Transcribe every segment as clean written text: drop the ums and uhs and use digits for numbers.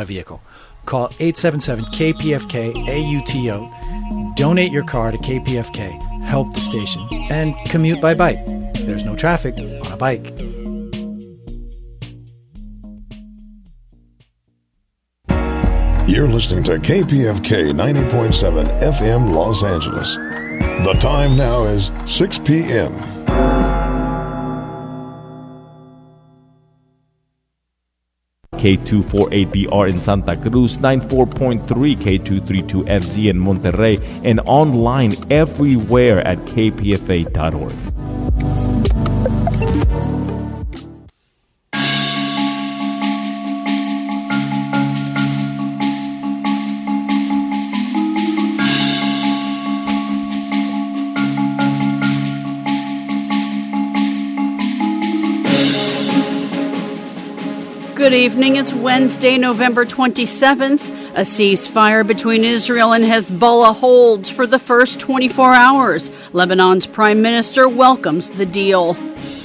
a vehicle. Call 877-KPFK-AUTO. Donate your car to KPFK. Help the station. And commute by bike. There's no traffic on a bike. You're listening to KPFK 90.7 FM Los Angeles. The time now is 6 p.m. K248BR in Santa Cruz, 94.3 K232FZ in Monterrey, and online everywhere at kpfa.org. Good evening. It's Wednesday, November 27th. A ceasefire between Israel and Hezbollah holds for the first 24 hours. Lebanon's prime minister welcomes the deal.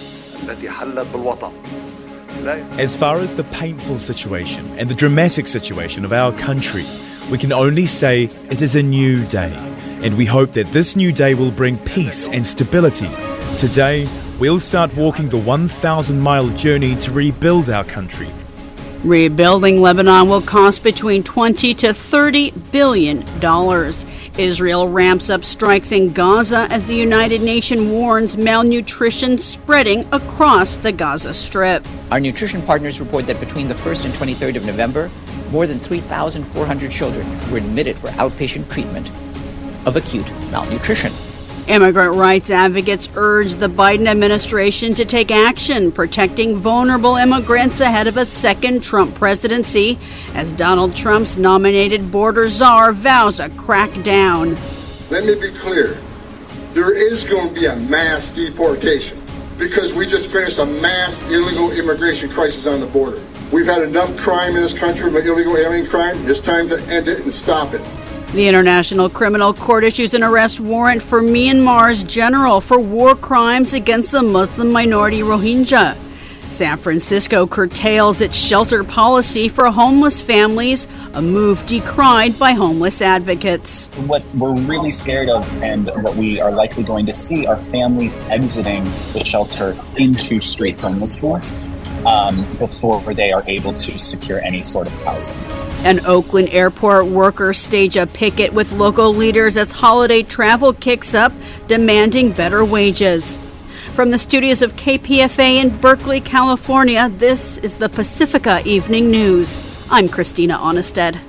As far as the painful situation and the dramatic situation of our country, we can only say it is a new day. And we hope that this new day will bring peace and stability. Today, we'll start walking the 1,000-mile journey to rebuild our country. Rebuilding Lebanon will cost between $20 to $30 billion. Israel ramps up strikes in Gaza as the United Nations warns malnutrition spreading across the Gaza Strip. Our nutrition partners report that between the 1st and 23rd of November, more than 3,400 children were admitted for outpatient treatment of acute malnutrition. Immigrant rights advocates urge the Biden administration to take action protecting vulnerable immigrants ahead of a second Trump presidency as Donald Trump's nominated border czar vows a crackdown. Let me be clear. There is going to be a mass deportation because we just finished a mass illegal immigration crisis on the border. We've had enough crime in this country, illegal alien crime. It's time to end it and stop it. The International Criminal Court issues an arrest warrant for Myanmar's general for war crimes against the Muslim minority Rohingya. San Francisco curtails its shelter policy for homeless families, a move decried by homeless advocates. What we're really scared of and what we are likely going to see are families exiting the shelter into street homelessness before they are able to secure any sort of housing. An Oakland airport worker stage a picket with local leaders as holiday travel kicks up, demanding better wages. From the studios of KPFA in Berkeley, California, this is the Pacifica Evening News. I'm Christina Onnested.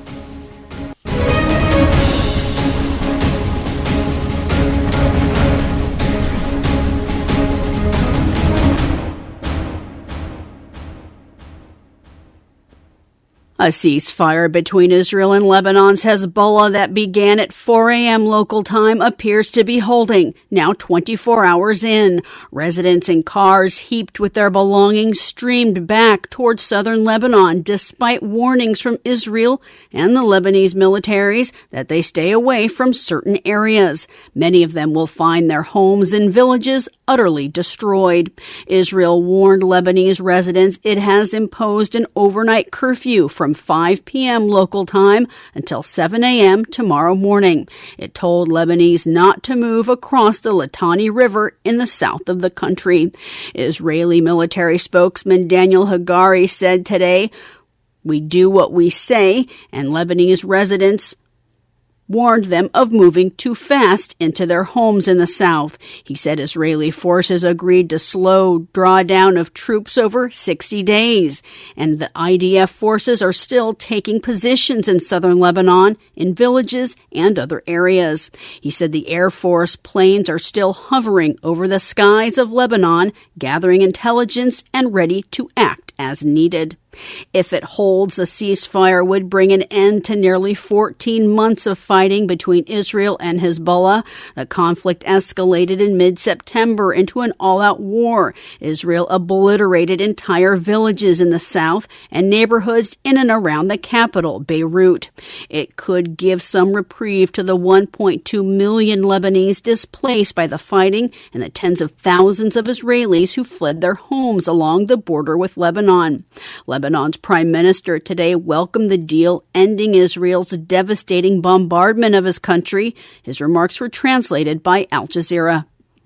A ceasefire between Israel and Lebanon's Hezbollah that began at 4 a.m. local time appears to be holding, now 24 hours in. Residents in cars heaped with their belongings streamed back towards southern Lebanon despite warnings from Israel and the Lebanese militaries that they stay away from certain areas. Many of them will find their homes and villages utterly destroyed. Israel warned Lebanese residents it has imposed an overnight curfew from 5 p.m. local time until 7 a.m. tomorrow morning. It told Lebanese not to move across the Litani River in the south of the country. Israeli military spokesman Daniel Hagari said today, "We do what we say," and Lebanese residents warned them of moving too fast into their homes in the south. He said Israeli forces agreed to slow drawdown of troops over 60 days, and the IDF forces are still taking positions in southern Lebanon, in villages and other areas. He said the Air Force planes are still hovering over the skies of Lebanon, gathering intelligence and ready to act as needed. If it holds, a ceasefire would bring an end to nearly 14 months of fighting between Israel and Hezbollah. The conflict escalated in mid-September into an all-out war. Israel obliterated entire villages in the south and neighborhoods in and around the capital, Beirut. It could give some reprieve to the 1.2 million Lebanese displaced by the fighting and the tens of thousands of Israelis who fled their homes along the border with Lebanon. Lebanon's prime minister today welcomed the deal ending Israel's devastating bombardment of his country. His remarks were translated by Al Jazeera.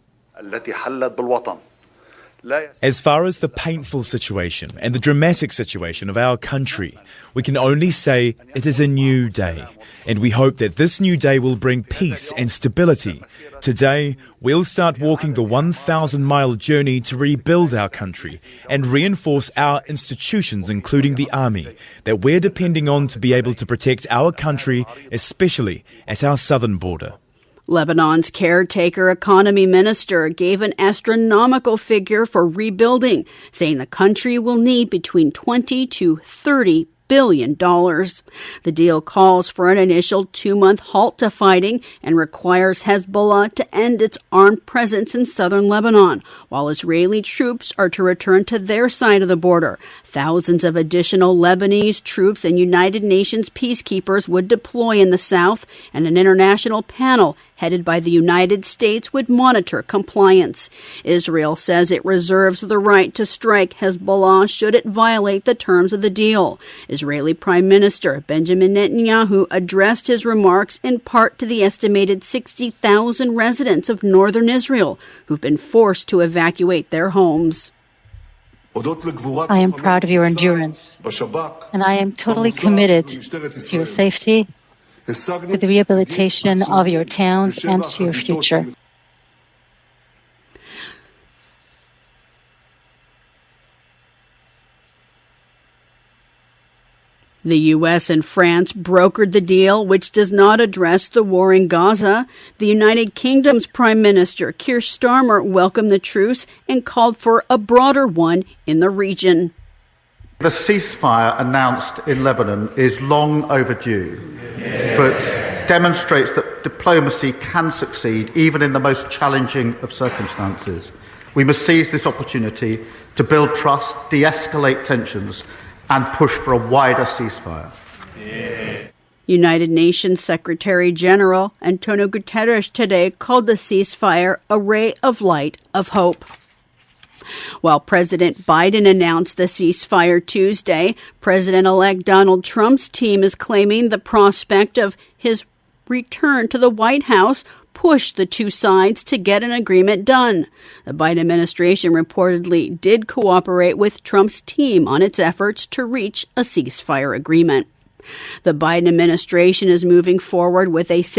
As far as the painful situation and the dramatic situation of our country, we can only say it is a new day, and we hope that this new day will bring peace and stability. Today, we'll start walking the 1,000-mile journey to rebuild our country and reinforce our institutions, including the army, that we're depending on to be able to protect our country, especially at our southern border. Lebanon's caretaker economy minister gave an astronomical figure for rebuilding, saying the country will need between $20 to $30 billion. The deal calls for an initial 2-month halt to fighting and requires Hezbollah to end its armed presence in southern Lebanon, while Israeli troops are to return to their side of the border. Thousands of additional Lebanese troops and United Nations peacekeepers would deploy in the south, and an international panel headed by the United States would monitor compliance. Israel says it reserves the right to strike Hezbollah should it violate the terms of the deal. Israeli Prime Minister Benjamin Netanyahu addressed his remarks in part to the estimated 60,000 residents of northern Israel who've been forced to evacuate their homes. I am proud of your endurance, and I am totally committed to your safety, to the rehabilitation of your towns, and to your future. The U.S. and France brokered the deal, which does not address the war in Gaza. The United Kingdom's Prime Minister, Keir Starmer, welcomed the truce and called for a broader one in the region. The ceasefire announced in Lebanon is long overdue, but demonstrates that diplomacy can succeed even in the most challenging of circumstances. We must seize this opportunity to build trust, de-escalate tensions, and push for a wider ceasefire. United Nations Secretary General Antonio Guterres today called the ceasefire a ray of light of hope. While President Biden announced the ceasefire Tuesday, President-elect Donald Trump's team is claiming the prospect of his return to the White House pushed the two sides to get an agreement done. The Biden administration reportedly did cooperate with Trump's team on its efforts to reach a ceasefire agreement. The Biden administration is moving forward with a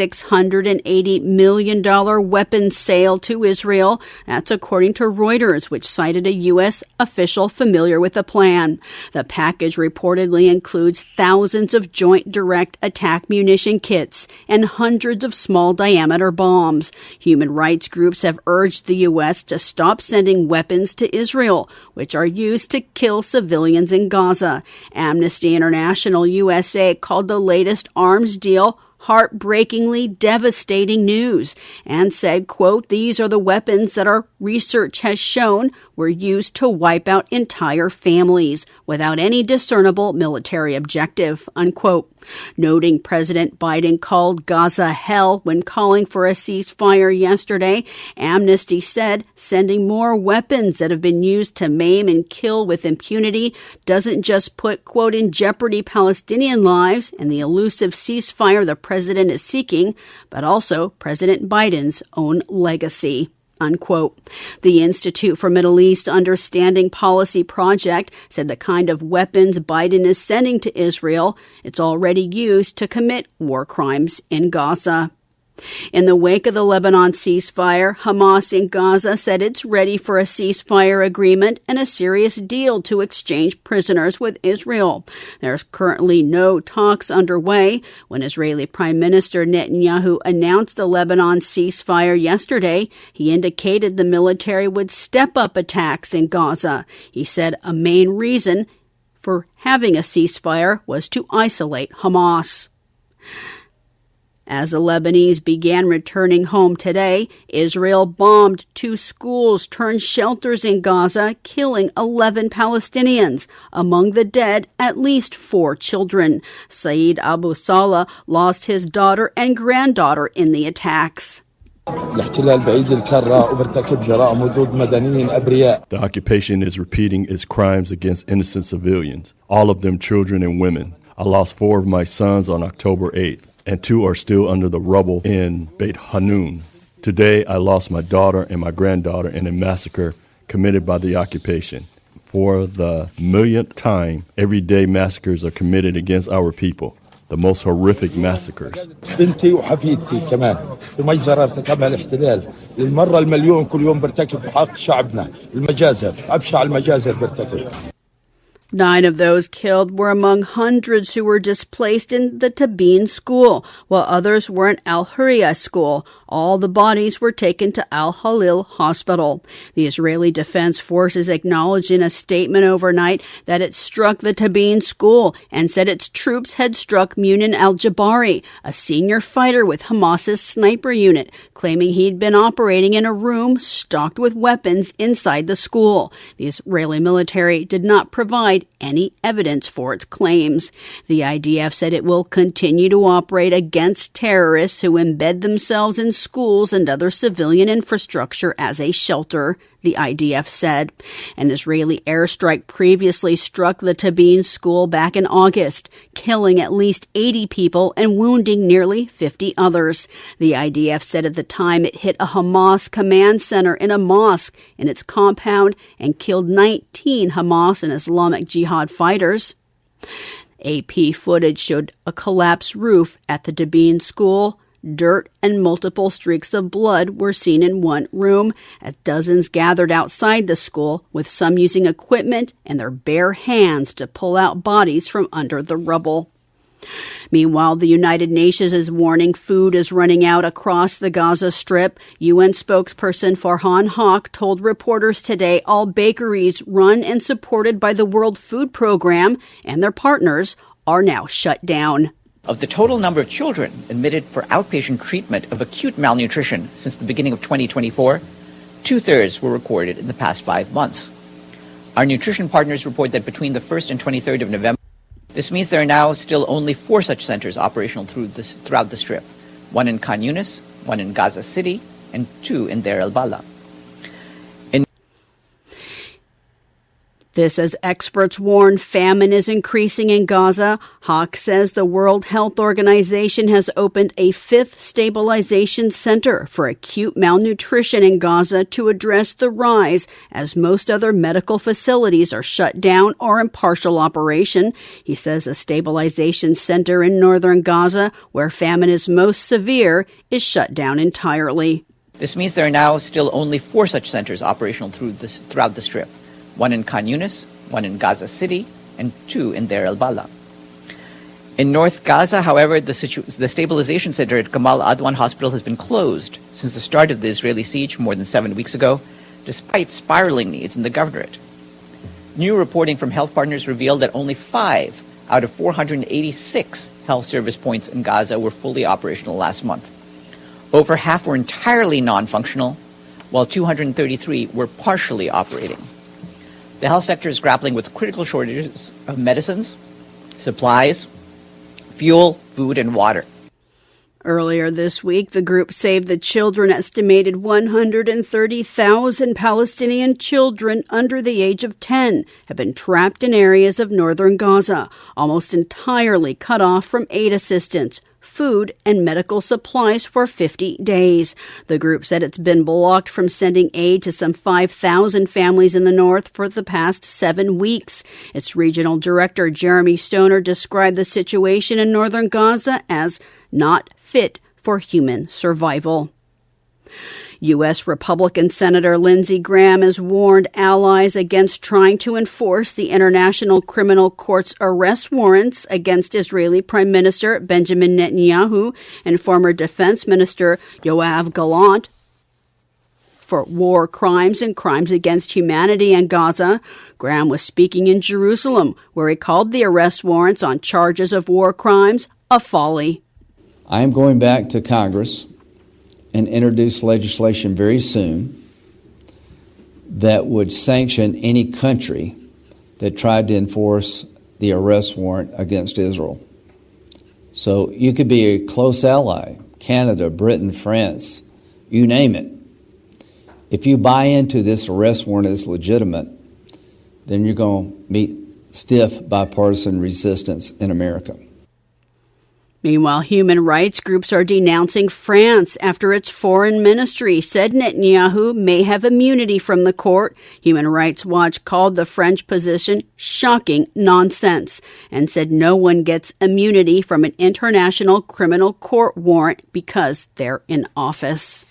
$680 million weapons sale to Israel. That's according to Reuters, which cited a U.S. official familiar with the plan. The package reportedly includes thousands of joint direct attack munition kits and hundreds of small-diameter bombs. Human rights groups have urged the U.S. to stop sending weapons to Israel, which are used to kill civilians in Gaza. Amnesty International USA called the latest arms deal heartbreakingly devastating news and said, quote, "These are the weapons that our research has shown were used to wipe out entire families without any discernible military objective," unquote. Noting President Biden called Gaza hell when calling for a ceasefire yesterday, Amnesty said sending more weapons that have been used to maim and kill with impunity doesn't just put, quote, in jeopardy Palestinian lives and the elusive ceasefire the president is seeking, but also President Biden's own legacy. Unquote. The Institute for Middle East Understanding Policy Project said the kind of weapons Biden is sending to Israel, it's already used to commit war crimes in Gaza. In the wake of the Lebanon ceasefire, Hamas in Gaza said it's ready for a ceasefire agreement and a serious deal to exchange prisoners with Israel. There's currently no talks underway. When Israeli Prime Minister Netanyahu announced the Lebanon ceasefire yesterday, he indicated the military would step up attacks in Gaza. He said a main reason for having a ceasefire was to isolate Hamas. As the Lebanese began returning home today, Israel bombed 2 schools turned shelters in Gaza, killing 11 Palestinians. Among the dead, at least 4 children. Saeed Abu Salah lost his daughter and granddaughter in the attacks. The occupation is repeating its crimes against innocent civilians, all of them children and women. I lost 4 of my sons on October 8th, and 2 are still under the rubble in Beit Hanun. Today, I lost my daughter and my granddaughter in a massacre committed by the occupation. For the millionth time, everyday massacres are committed against our people. The most horrific massacres. بنتي وحفيدتي كمان بمجزرة ارتكبها الاحتلال للمرة المليون كل يوم بيرتكب في حق شعبنا المجازر أبشع المجازر بيرتكب. 9 of those killed were among hundreds who were displaced in the Tabin school, while others were in Al-Hurriya school. All the bodies were taken to Al-Halil Hospital. The Israeli Defense Forces acknowledged in a statement overnight that it struck the Tabin school and said its troops had struck Munin al-Jabari, a senior fighter with Hamas's sniper unit, claiming he'd been operating in a room stocked with weapons inside the school. The Israeli military did not provide any evidence for its claims. The IDF said it will continue to operate against terrorists who embed themselves in schools and other civilian infrastructure as a shelter, the IDF said. An Israeli airstrike previously struck the Tabin school back in August, killing at least 80 people and wounding nearly 50 others. The IDF said at the time it hit a Hamas command center in a mosque in its compound and killed 19 Hamas and Islamic Jihad fighters. AP footage showed a collapsed roof at the Tabin school. Dirt and multiple streaks of blood were seen in one room as dozens gathered outside the school, with some using equipment and their bare hands to pull out bodies from under the rubble. Meanwhile, the United Nations is warning food is running out across the Gaza Strip. UN spokesperson Farhan Haq told reporters today all bakeries run and supported by the World Food Program and their partners are now shut down. Of the total number of children admitted for outpatient treatment of acute malnutrition since the beginning of 2024, 2/3 were recorded in the past 5 months. Our nutrition partners report that between the 1st and 23rd of November, this means there are now still only 4 such centers operational throughout the Strip, 1 in Khan Yunis, 1 in Gaza City, and 2 in Deir el-Balah. This as experts warn famine is increasing in Gaza. Haq says the World Health Organization has opened a 5th stabilization center for acute malnutrition in Gaza to address the rise, as most other medical facilities are shut down or in partial operation. He says a stabilization center in northern Gaza, where famine is most severe, is shut down entirely. This means there are now still only 4 such centers operational throughout the Strip. 1 in Khan Yunis, 1 in Gaza City, and 2 in Deir el-Balah. In North Gaza, however, the stabilization center at Gamal Adwan Hospital has been closed since the start of the Israeli siege more than 7 weeks ago, despite spiraling needs in the governorate. New reporting from health partners revealed that only 5 out of 486 health service points in Gaza were fully operational last month. Over half were entirely non-functional, while 233 were partially operating. The health sector is grappling with critical shortages of medicines, supplies, fuel, food, and water. Earlier this week, the group Save the Children estimated 130,000 Palestinian children under the age of 10 have been trapped in areas of northern Gaza, almost entirely cut off from aid assistance, food, and medical supplies for 50 days. The group said it's been blocked from sending aid to some 5,000 families in the north for the past 7 weeks. Its regional director, Jeremy Stoner, described the situation in northern Gaza as not fit for human survival. U.S. Republican Senator Lindsey Graham has warned allies against trying to enforce the International Criminal Court's arrest warrants against Israeli Prime Minister Benjamin Netanyahu and former Defense Minister Yoav Gallant for war crimes and crimes against humanity in Gaza. Graham was speaking in Jerusalem, where he called the arrest warrants on charges of war crimes a folly. I am going back to Congress and introduce legislation very soon that would sanction any country that tried to enforce the arrest warrant against Israel. So you could be a close ally, Canada, Britain, France, you name it. If you buy into this arrest warrant as legitimate, then you're going to meet stiff bipartisan resistance in America. Meanwhile, human rights groups are denouncing France after its foreign ministry said Netanyahu may have immunity from the court. Human Rights Watch called the French position shocking nonsense and said no one gets immunity from an international criminal court warrant because they're in office.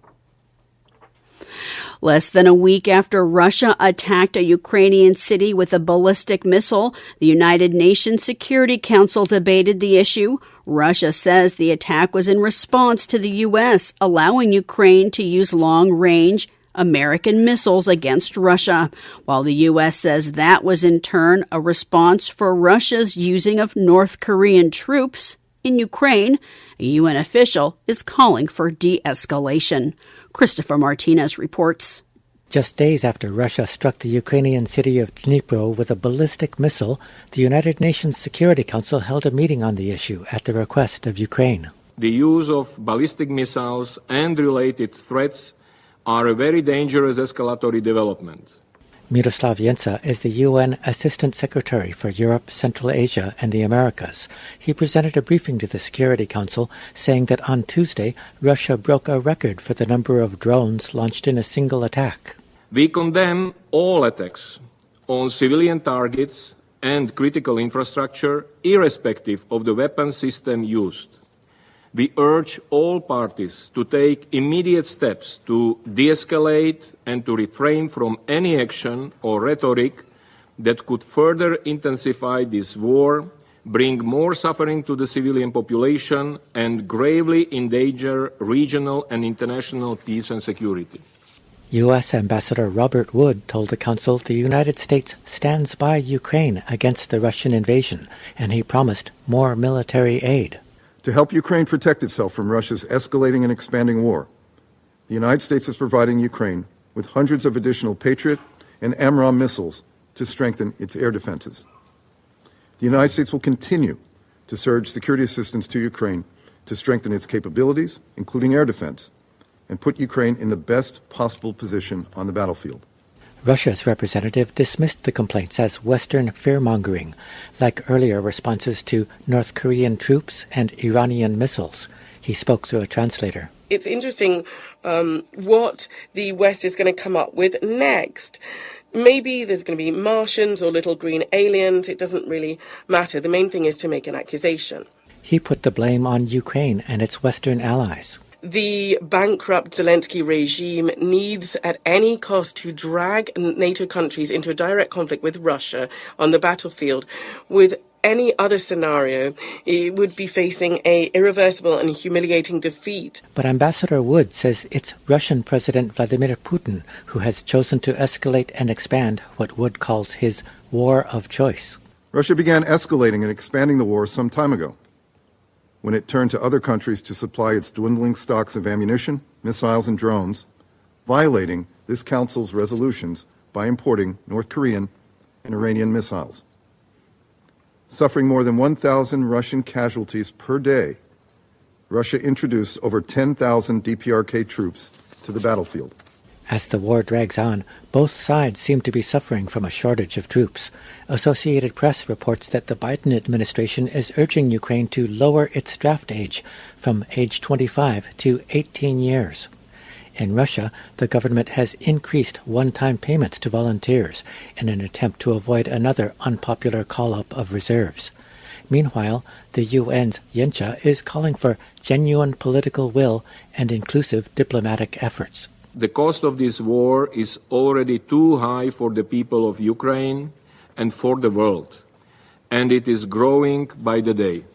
Less than a week after Russia attacked a Ukrainian city with a ballistic missile, the United Nations Security Council debated the issue. Russia says the attack was in response to the U.S., allowing Ukraine to use long-range American missiles against Russia, while the U.S. says that was in turn a response for Russia's using of North Korean troops in Ukraine. A UN official is calling for de-escalation. Christopher Martinez reports. Just days after Russia struck the Ukrainian city of Dnipro with a ballistic missile, the United Nations Security Council held a meeting on the issue at the request of Ukraine. The use of ballistic missiles and related threats are a very dangerous escalatory development. Miroslav Jenca is the UN Assistant Secretary for Europe, Central Asia, and the Americas. He presented a briefing to the Security Council saying that on Tuesday, Russia broke a record for the number of drones launched in a single attack. We condemn all attacks on civilian targets and critical infrastructure, irrespective of the weapon system used. We urge all parties to take immediate steps to de-escalate and to refrain from any action or rhetoric that could further intensify this war, bring more suffering to the civilian population, and gravely endanger regional and international peace and security. U.S. Ambassador Robert Wood told the Council the United States stands by Ukraine against the Russian invasion, and he promised more military aid. To help Ukraine protect itself from Russia's escalating and expanding war, the United States is providing Ukraine with hundreds of additional Patriot and AMRAAM missiles to strengthen its air defenses. The United States will continue to surge security assistance to Ukraine to strengthen its capabilities, including air defense, and put Ukraine in the best possible position on the battlefield. Russia's representative dismissed the complaints as Western fear-mongering, like earlier responses to North Korean troops and Iranian missiles. He spoke through a translator. It's interesting what the West is going to come up with next. Maybe there's going to be Martians or little green aliens. It doesn't really matter. The main thing is to make an accusation. He put the blame on Ukraine and its Western allies. The bankrupt Zelensky regime needs at any cost to drag NATO countries into a direct conflict with Russia on the battlefield. With any other scenario, it would be facing an irreversible and humiliating defeat. But Ambassador Wood says it's Russian President Vladimir Putin who has chosen to escalate and expand what Wood calls his war of choice. Russia began escalating and expanding the war some time ago, when it turned to other countries to supply its dwindling stocks of ammunition, missiles, and drones, violating this Council's resolutions by importing North Korean and Iranian missiles. Suffering more than 1,000 Russian casualties per day, Russia introduced over 10,000 DPRK troops to the battlefield. As the war drags on, both sides seem to be suffering from a shortage of troops. Associated Press reports that the Biden administration is urging Ukraine to lower its draft age from age 25 to 18 years. In Russia, the government has increased one-time payments to volunteers in an attempt to avoid another unpopular call-up of reserves. Meanwhile, the UN's Jenca is calling for genuine political will and inclusive diplomatic efforts. The cost of this war is already too high for the people of Ukraine and for the world, and it is growing by the day.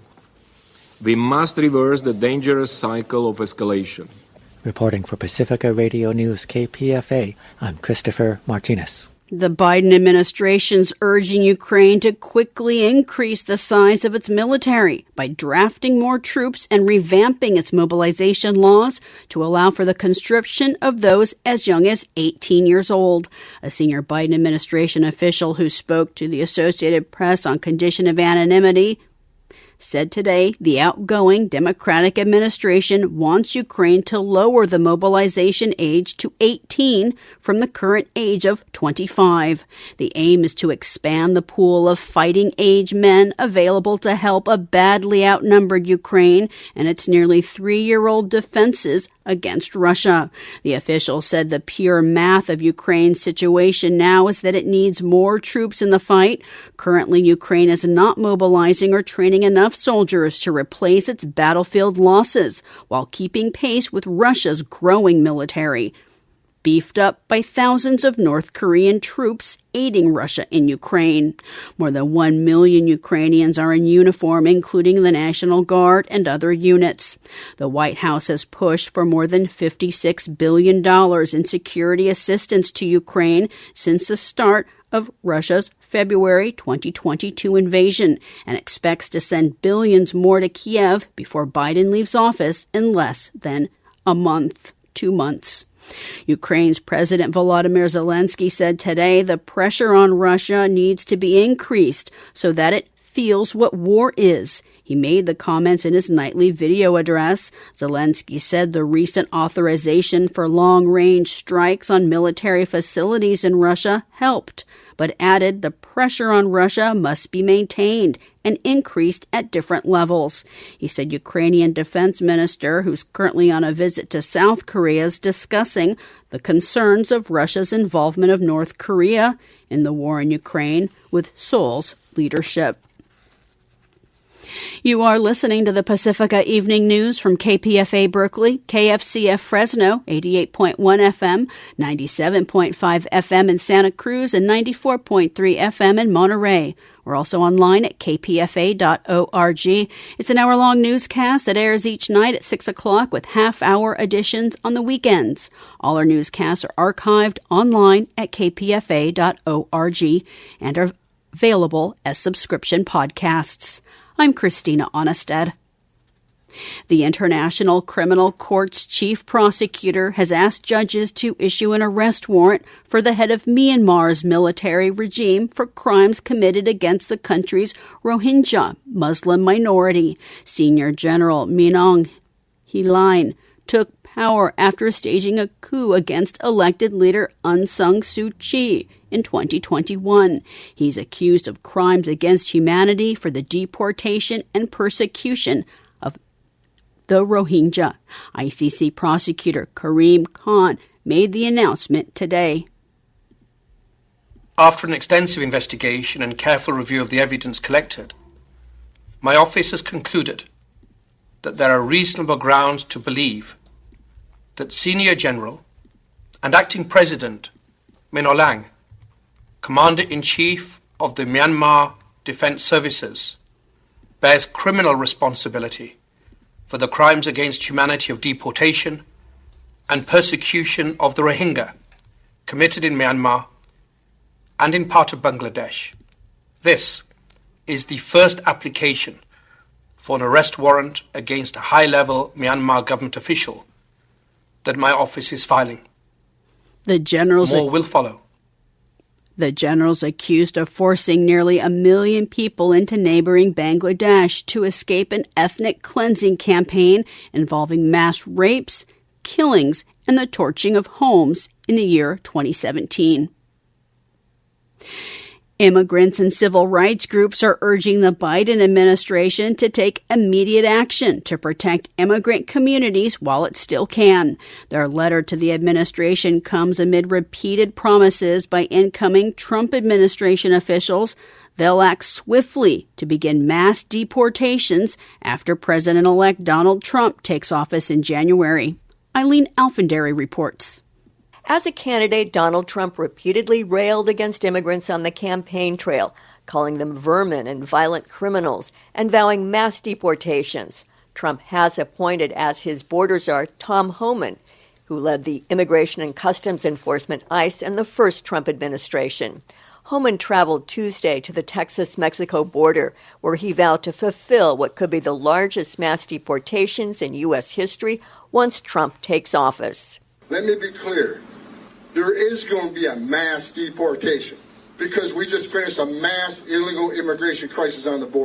We must reverse the dangerous cycle of escalation. Reporting for Pacifica Radio News KPFA, I'm Christopher Martinez. The Biden administration's urging Ukraine to quickly increase the size of its military by drafting more troops and revamping its mobilization laws to allow for the conscription of those as young as 18 years old. A senior Biden administration official who spoke to the Associated Press on condition of anonymity said today the outgoing Democratic administration wants Ukraine to lower the mobilization age to 18 from the current age of 25. The aim is to expand the pool of fighting-age men available to help a badly outnumbered Ukraine and its nearly 3-year-old defenses against Russia. The official said the pure math of Ukraine's situation now is that it needs more troops in the fight. Currently, Ukraine is not mobilizing or training enough soldiers to replace its battlefield losses while keeping pace with Russia's growing military, beefed up by thousands of North Korean troops aiding Russia in Ukraine. More than 1 million Ukrainians are in uniform, including the National Guard and other units. The White House has pushed for more than $56 billion in security assistance to Ukraine since the start of Russia's February 2022 invasion and expects to send billions more to Kiev before Biden leaves office in less than 2 months. Ukraine's President Volodymyr Zelensky said today the pressure on Russia needs to be increased so that it feels what war is. He made the comments in his nightly video address. Zelensky said the recent authorization for long-range strikes on military facilities in Russia helped, but added the pressure on Russia must be maintained and increased at different levels. He said Ukrainian defense minister, who's currently on a visit to South Korea, is discussing the concerns of Russia's involvement of North Korea in the war in Ukraine with Seoul's leadership. You are listening to the Pacifica Evening News from KPFA Berkeley, KFCF Fresno, 88.1 FM, 97.5 FM in Santa Cruz, and 94.3 FM in Monterey. We're also online at kpfa.org. It's an hour-long newscast that airs each night at 6 o'clock with half-hour editions on the weekends. All our newscasts are archived online at kpfa.org and are available as subscription podcasts. I'm Christina Onnested. The International Criminal Court's chief prosecutor has asked judges to issue an arrest warrant for the head of Myanmar's military regime for crimes committed against the country's Rohingya Muslim minority. Senior General Min Aung Hlaing took power after staging a coup against elected leader Aung San Suu Kyi in 2021. He's accused of crimes against humanity for the deportation and persecution of the Rohingya. ICC prosecutor Karim Khan made the announcement today. After an extensive investigation and careful review of the evidence collected, my office has concluded that there are reasonable grounds to believe that Senior General and Acting President Min Aung Hlaing, Commander-in-Chief of the Myanmar Defence Services, bears criminal responsibility for the crimes against humanity of deportation and persecution of the Rohingya committed in Myanmar and in part of Bangladesh. This is the first application for an arrest warrant against a high-level Myanmar government official that my office is filing. More will follow. The general's accused of forcing nearly 1 million people into neighboring Bangladesh to escape an ethnic cleansing campaign involving mass rapes, killings, and the torching of homes in the year 2017. Immigrants and civil rights groups are urging the Biden administration to take immediate action to protect immigrant communities while it still can. Their letter to the administration comes amid repeated promises by incoming Trump administration officials they'll act swiftly to begin mass deportations after President-elect Donald Trump takes office in January. Eileen Alfandary reports. As a candidate, Donald Trump repeatedly railed against immigrants on the campaign trail, calling them vermin and violent criminals, and vowing mass deportations. Trump has appointed as his border czar Tom Homan, who led the Immigration and Customs Enforcement, ICE, in the first Trump administration. Homan traveled Tuesday to the Texas-Mexico border, where he vowed to fulfill what could be the largest mass deportations in U.S. history once Trump takes office. Let me be clear. There is going to be a mass deportation because we just finished a mass illegal immigration crisis on the border.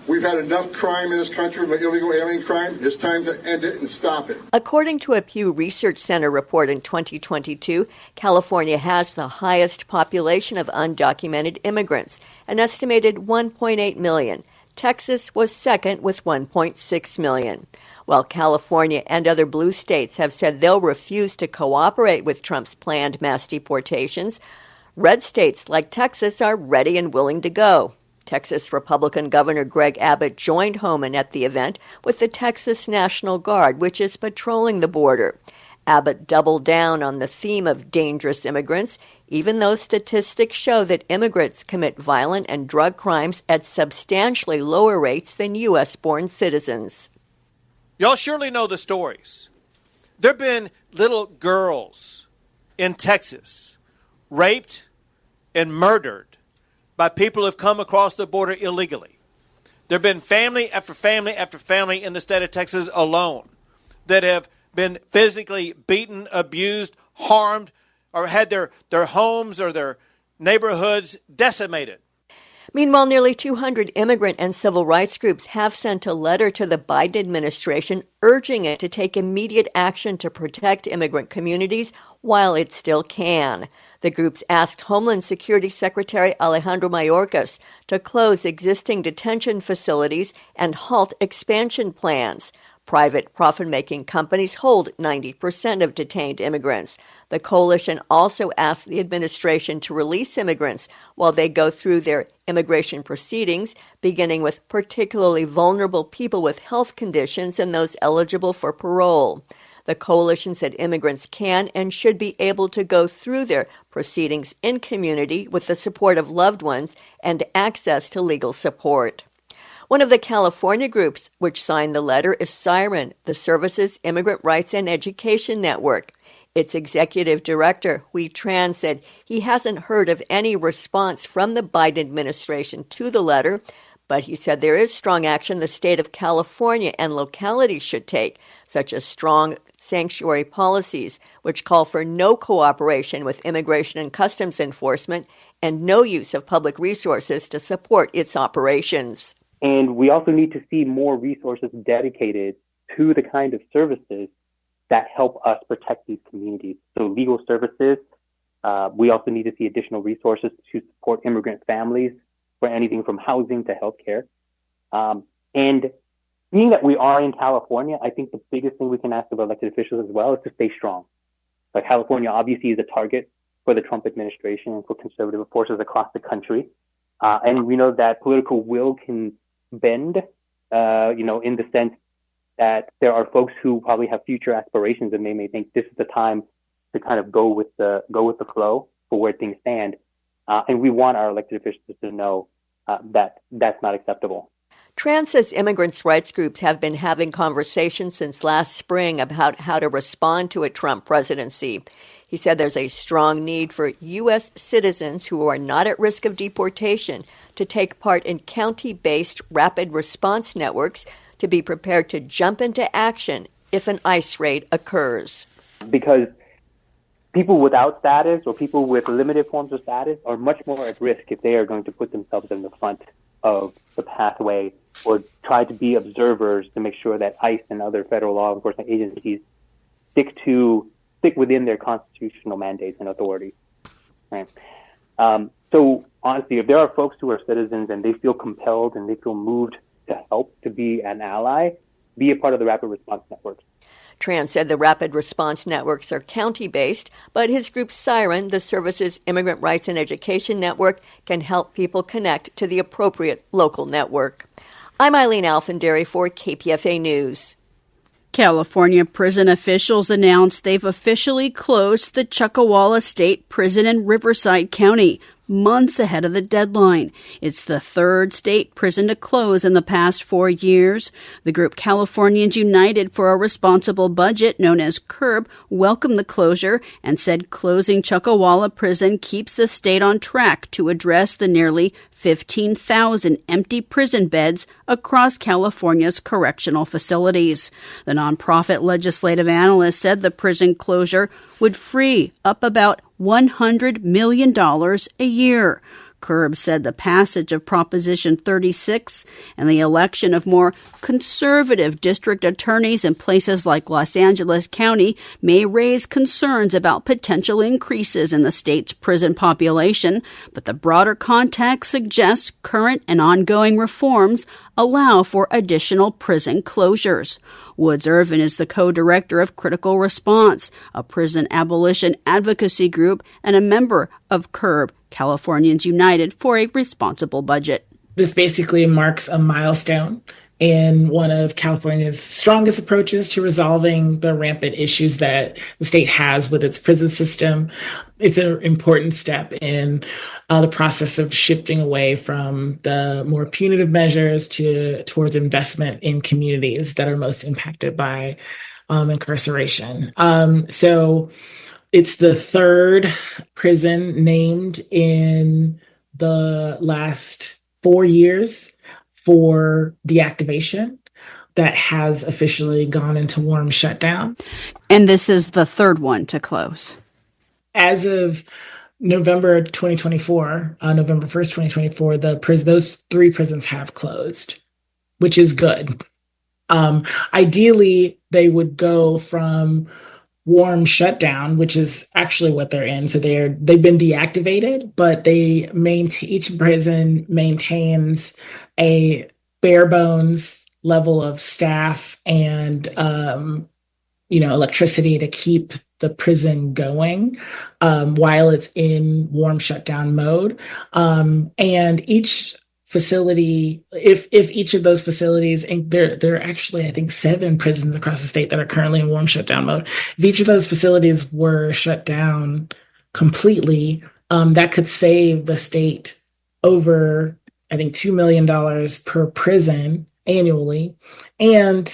We've had enough crime in this country, illegal alien crime. It's time to end it and stop it. According to a Pew Research Center report in 2022, California has the highest population of undocumented immigrants, an estimated 1.8 million. Texas was second with 1.6 million. While California and other blue states have said they'll refuse to cooperate with Trump's planned mass deportations, red states like Texas are ready and willing to go. Texas Republican Governor Greg Abbott joined Homan at the event with the Texas National Guard, which is patrolling the border. Abbott doubled down on the theme of dangerous immigrants, even though statistics show that immigrants commit violent and drug crimes at substantially lower rates than U.S.-born citizens. Y'all surely know the stories. There have been little girls in Texas raped and murdered by people who have come across the border illegally. There have been family after family after family in the state of Texas alone that have been physically beaten, abused, harmed, or had their homes or their neighborhoods decimated. Meanwhile, nearly 200 immigrant and civil rights groups have sent a letter to the Biden administration urging it to take immediate action to protect immigrant communities while it still can. The groups asked Homeland Security Secretary Alejandro Mayorkas to close existing detention facilities and halt expansion plans. Private profit-making companies hold 90% of detained immigrants. The coalition also asked the administration to release immigrants while they go through their immigration proceedings, beginning with particularly vulnerable people with health conditions and those eligible for parole. The coalition said immigrants can and should be able to go through their proceedings in community with the support of loved ones and access to legal support. One of the California groups which signed the letter is Siren, the Services, Immigrant Rights, and Education Network. Its executive director, Huy Tran, said he hasn't heard of any response from the Biden administration to the letter, but he said there is strong action the state of California and localities should take, such as strong sanctuary policies, which call for no cooperation with Immigration and Customs Enforcement and no use of public resources to support its operations. And we also need to see more resources dedicated to the kind of services that help us protect these communities. So legal services, we also need to see additional resources to support immigrant families for anything from housing to healthcare. And being that we are in California, I think the biggest thing we can ask of elected officials as well is to stay strong. Like California obviously is a target for the Trump administration and for conservative forces across the country. And we know that political will can bend, in the sense that there are folks who probably have future aspirations and they may think this is the time to kind of go with the flow for where things stand. And we want our elected officials to know that that's not acceptable. Tran says immigrants' rights groups have been having conversations since last spring about how to respond to a Trump presidency. He said there's a strong need for U.S. citizens who are not at risk of deportation to take part in county-based rapid response networks to be prepared to jump into action if an ICE raid occurs. Because people without status or people with limited forms of status are much more at risk if they are going to put themselves in the front of the pathway or try to be observers to make sure that ICE and other federal law enforcement agencies stick within their constitutional mandates and authority. Right? So honestly, if there are folks who are citizens and they feel compelled and they feel moved to help, to be an ally, be a part of the rapid response networks. Tran said the rapid response networks are county-based, but his group Siren, the Services, Immigrant Rights, and Education Network, can help people connect to the appropriate local network. I'm Eileen Alfandary for KPFA News. California prison officials announced they've officially closed the Chuckawalla State Prison in Riverside County, months ahead of the deadline. It's the third state prison to close in the past 4 years. The group Californians United for a Responsible Budget, known as CURB, welcomed the closure and said closing Chuckawalla Prison keeps the state on track to address the nearly 15,000 empty prison beds across California's correctional facilities. The nonprofit legislative analyst said the prison closure would free up about $100 million a year. CURB said the passage of Proposition 36 and the election of more conservative district attorneys in places like Los Angeles County may raise concerns about potential increases in the state's prison population, but the broader context suggests current and ongoing reforms allow for additional prison closures. Woods Irvin is the co-director of Critical Response, a prison abolition advocacy group, and a member of CURB, Californians United for a Responsible Budget. This basically marks a milestone in one of California's strongest approaches to resolving the rampant issues that the state has with its prison system. It's an important step in the process of shifting away from the more punitive measures towards investment in communities that are most impacted by incarceration. So it's the third prison named in the last 4 years for deactivation that has officially gone into warm shutdown. And this is the third one to close. As of November 2024, November 1st, 2024, those 3 prisons have closed, which is good. Ideally, they would go from warm shutdown, which is actually what they're in. So they've been deactivated, but each prison maintains a bare bones level of staff and electricity to keep the prison going while it's in warm shutdown mode. And each facility, if each of those facilities, and there are actually, I think, 7 prisons across the state that are currently in warm shutdown mode. If each of those facilities were shut down completely, that could save the state over, I think, $2 million per prison annually. And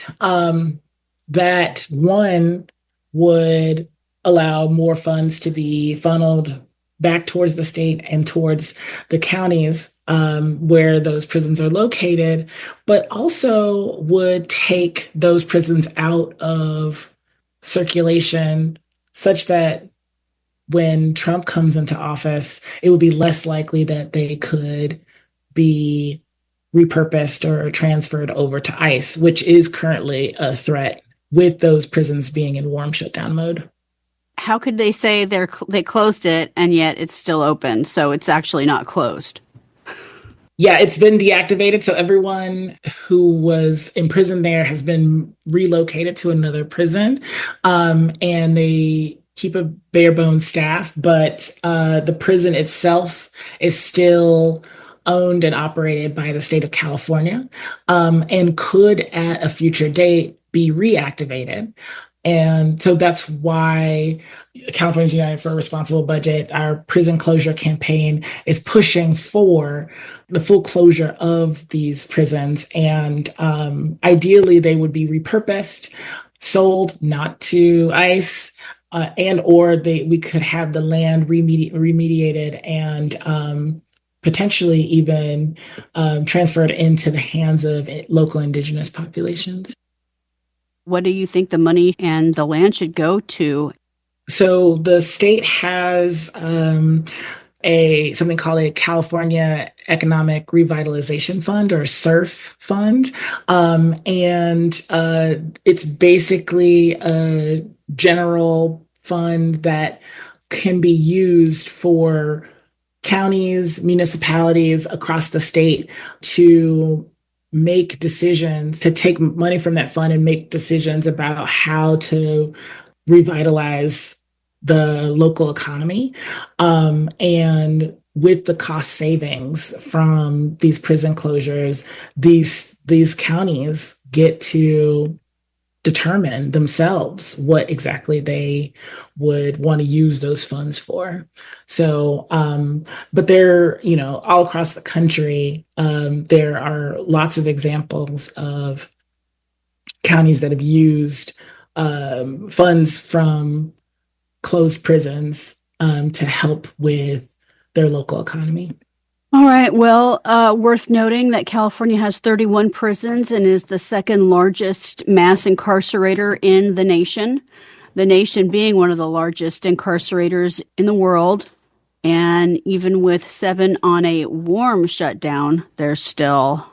that one would allow more funds to be funneled back towards the state and towards the counties where those prisons are located, but also would take those prisons out of circulation such that when Trump comes into office, it would be less likely that they could be repurposed or transferred over to ICE, which is currently a threat with those prisons being in warm shutdown mode. How could they say they closed it and yet it's still open, so it's actually not closed? Yeah, it's been deactivated. So everyone who was imprisoned there has been relocated to another prison, and they keep a bare bones staff, but the prison itself is still owned and operated by the state of California, and could at a future date be reactivated. And so that's why Californians United for a Responsible Budget, our prison closure campaign, is pushing for the full closure of these prisons. And ideally, they would be repurposed, sold not to ICE, we could have the land remediated and potentially even transferred into the hands of local indigenous populations. What do you think the money and the land should go to? So the state has something called a California Economic Revitalization Fund, or SURF fund. And it's basically a general fund that can be used for counties, municipalities across the state to make decisions, to take money from that fund and make decisions about how to revitalize the local economy. And with the cost savings from these prison closures, these counties get to determine themselves what exactly they would want to use those funds for. So, but they're, all across the country, there are lots of examples of counties that have used funds from closed prisons to help with their local economy. All right. Well, worth noting that California has 31 prisons and is the second largest mass incarcerator in the nation being one of the largest incarcerators in the world. And even with 7 on a warm shutdown, there's still,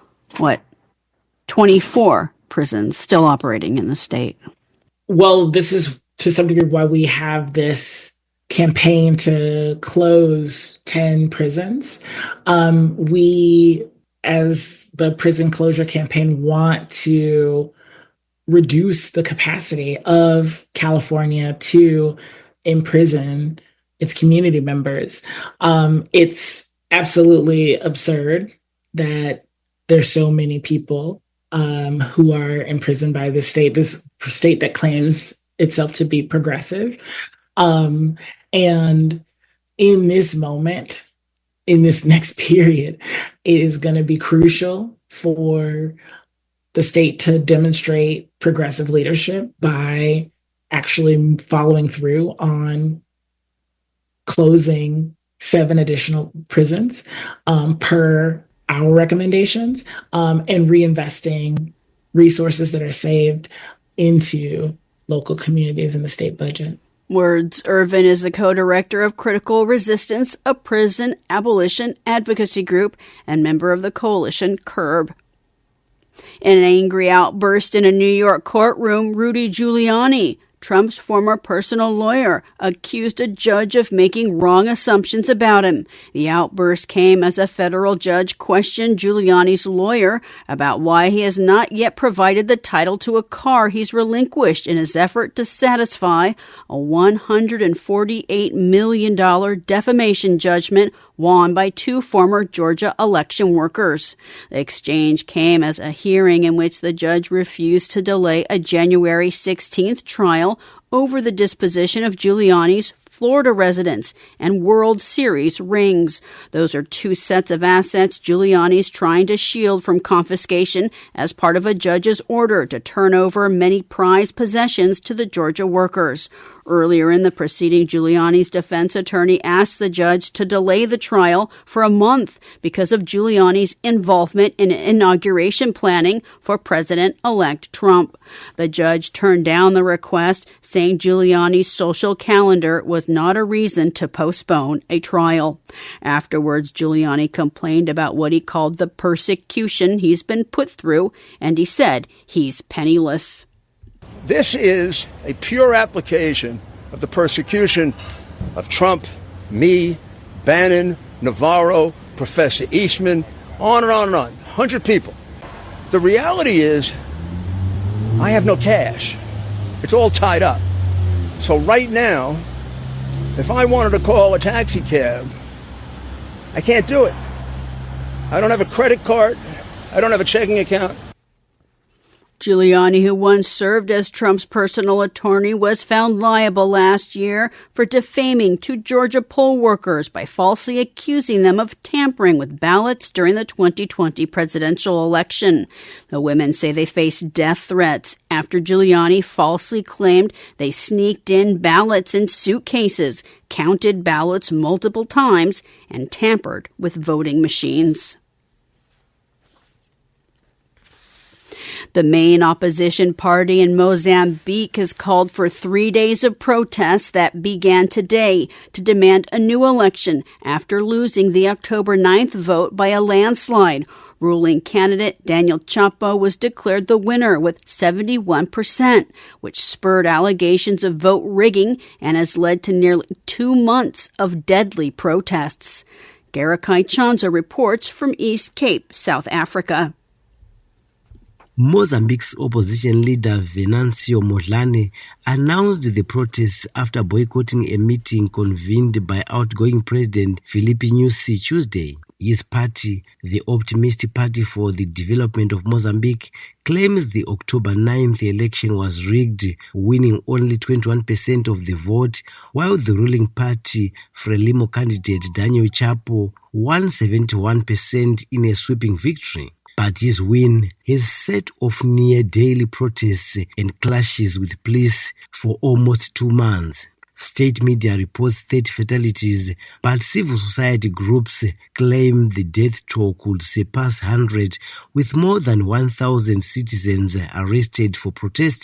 24 prisons still operating in the state. Well, this is to some degree why we have this campaign to close 10 prisons. We, as the prison closure campaign, want to reduce the capacity of California to imprison its community members. It's absolutely absurd that there's so many people who are imprisoned by this state that claims itself to be progressive. And in this moment, in this next period, it is going to be crucial for the state to demonstrate progressive leadership by actually following through on closing 7 additional prisons per our recommendations, and reinvesting resources that are saved into local communities in the state budget. Words Irvin is the co-director of Critical Resistance, a prison abolition advocacy group, and member of the coalition CURB. In an angry outburst in a New York courtroom, Rudy Giuliani, Trump's former personal lawyer, accused a judge of making wrong assumptions about him. The outburst came as a federal judge questioned Giuliani's lawyer about why he has not yet provided the title to a car he's relinquished in his effort to satisfy a $148 million defamation judgment won by 2 former Georgia election workers. The exchange came as a hearing in which the judge refused to delay a January 16th trial over the disposition of Giuliani's Florida residence and World Series rings. Those are 2 sets of assets Giuliani's trying to shield from confiscation as part of a judge's order to turn over many prized possessions to the Georgia workers. Earlier in the proceeding, Giuliani's defense attorney asked the judge to delay the trial for a month because of Giuliani's involvement in inauguration planning for President-elect Trump. The judge turned down the request, saying Giuliani's social calendar was not a reason to postpone a trial. Afterwards, Giuliani complained about what he called the persecution he's been put through, and he said he's penniless. This is a pure application of the persecution of Trump, me, Bannon, Navarro, Professor Eastman, on and on and on. 100 people. The reality is, I have no cash. It's all tied up. So right now, if I wanted to call a taxi cab, I can't do it. I don't have a credit card. I don't have a checking account. Giuliani, who once served as Trump's personal attorney, was found liable last year for defaming 2 Georgia poll workers by falsely accusing them of tampering with ballots during the 2020 presidential election. The women say they face death threats after Giuliani falsely claimed they sneaked in ballots in suitcases, counted ballots multiple times, and tampered with voting machines. The main opposition party in Mozambique has called for 3 days of protests that began today to demand a new election after losing the October 9th vote by a landslide. Ruling candidate Daniel Chapo was declared the winner with 71%, which spurred allegations of vote rigging and has led to nearly 2 months of deadly protests. Garakai Chanza reports from East Cape, South Africa. Mozambique's opposition leader Venancio Mondlane announced the protests after boycotting a meeting convened by outgoing President Filipe Nyusi Tuesday. His party, the Optimist Party for the Development of Mozambique, claims the October 9th election was rigged, winning only 21% of the vote, while the ruling party, Frelimo candidate Daniel Chapo, won 71% in a sweeping victory. But his win has set off near-daily protests and clashes with police for almost 2 months. State media reports 30 fatalities, but civil society groups claim the death toll could surpass 100, with more than 1,000 citizens arrested for protesting.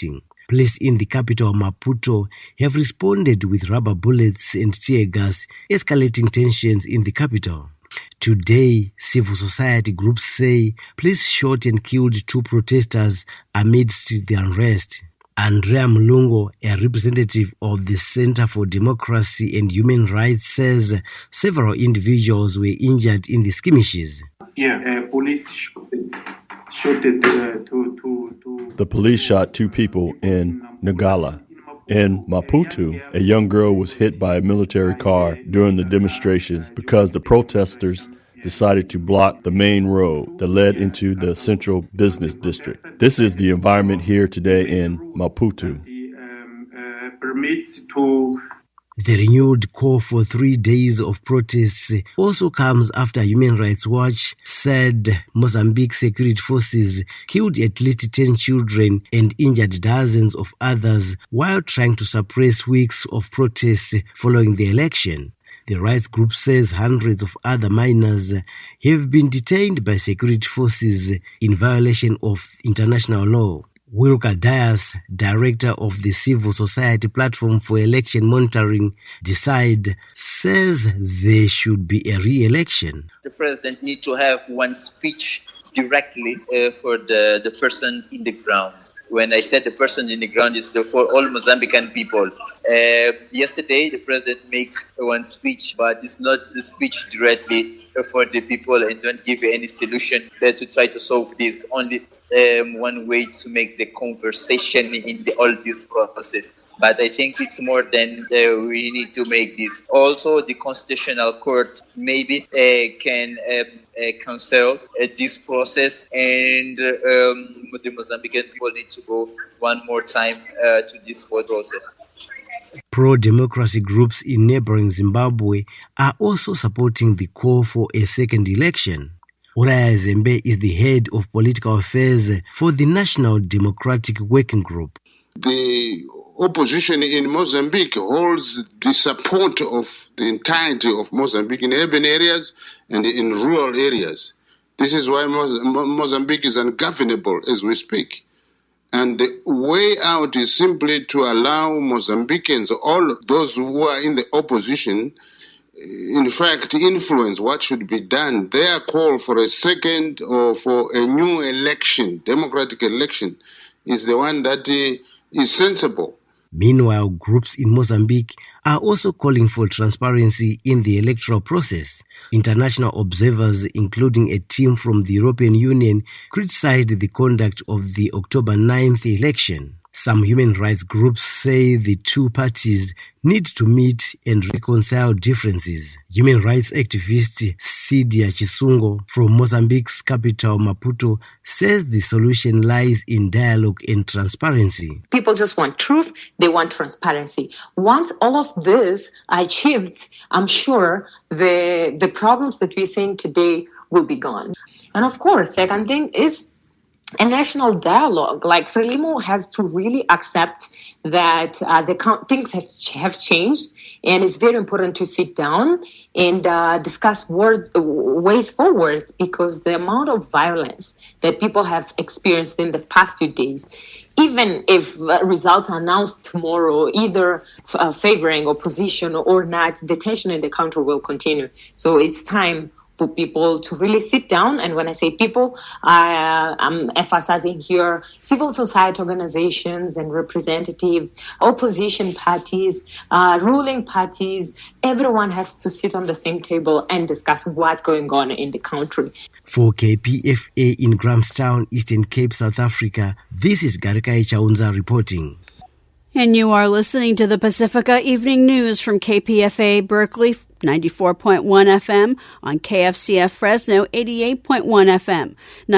Police in the capital Maputo have responded with rubber bullets and tear gas, escalating tensions in the capital. Today, civil society groups say police shot and killed 2 protesters amidst the unrest. Andrea Mulungo, a representative of the Center for Democracy and Human Rights, says several individuals were injured in the skirmishes. Police shot The police shot 2 people in Nagala. In Maputo, a young girl was hit by a military car during the demonstrations because the protesters decided to block the main road that led into the central business district. This is the environment here today in Maputo. The renewed call for 3 days of protests also comes after Human Rights Watch said Mozambique security forces killed at least 10 children and injured dozens of others while trying to suppress weeks of protests following the election. The rights group says hundreds of other minors have been detained by security forces in violation of international law. Wilka Dias, director of the Civil Society Platform for Election Monitoring, DECIDE, says there should be a re-election. The president needs to have one speech directly for the persons in the ground. When I said the person in the ground is for all Mozambican people. Yesterday, the president made one speech, but it's not the speech directly for the people and don't give any solution to try to solve this. Only one way to make the conversation in all this process. But I think it's more than we need to make this. Also, the Constitutional Court maybe can cancel this process, and the Mozambican people need to go one more time to this process. Pro-democracy groups in neighboring Zimbabwe are also supporting the call for a second election. Uraya Zembe is the head of political affairs for the National Democratic Working Group. The opposition in Mozambique holds the support of the entirety of Mozambique in urban areas and in rural areas. This is why Mozambique is ungovernable as we speak. And the way out is simply to allow Mozambicans, all those who are in the opposition, in fact, influence what should be done. Their call for a second or for a new election, democratic election, is the one that is sensible. Meanwhile, groups in Mozambique are also calling for transparency in the electoral process. International observers, including a team from the European Union, criticized the conduct of the October 9th election. Some human rights groups say the 2 parties need to meet and reconcile differences. Human rights activist Sidia Chisungo from Mozambique's capital Maputo says the solution lies in dialogue and transparency. People just want truth, they want transparency. Once all of this are achieved, I'm sure the problems that we're seeing today will be gone. And of course, second thing is a national dialogue. Like Frelimo has to really accept that things have changed, and it's very important to sit down and discuss ways forward, because the amount of violence that people have experienced in the past few days, even if results are announced tomorrow, either favoring opposition or not, the tension in the country will continue. So it's time for people to really sit down. And when I say people, I'm emphasizing here civil society organizations and representatives, opposition parties, ruling parties. Everyone has to sit on the same table and discuss what's going on in the country. For KPFA in Grahamstown, Eastern Cape, South Africa, this is Garikai Chaunza reporting. And you are listening to the Pacifica Evening News from KPFA Berkeley 94.1 FM, on KFCF Fresno 88.1 FM,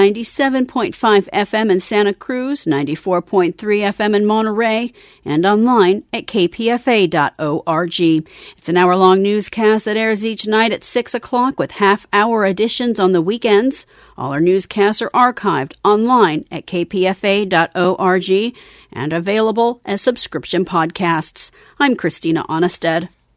97.5 FM in Santa Cruz, 94.3 FM in Monterey, and online at kpfa.org. It's an hour-long newscast that airs each night at 6 o'clock with half-hour editions on the weekends. All our newscasts are archived online at kpfa.org and available as subscription podcasts. I'm Christina Onnested.